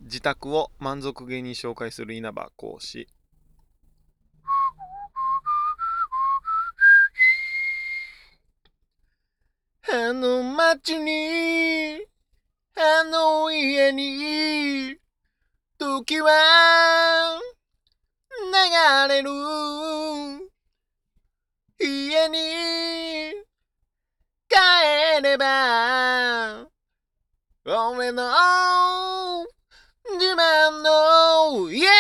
自宅を満足げに紹介する稲葉講師。あの街に、あの家に、時は流れる。家に帰れば、俺の自慢の家。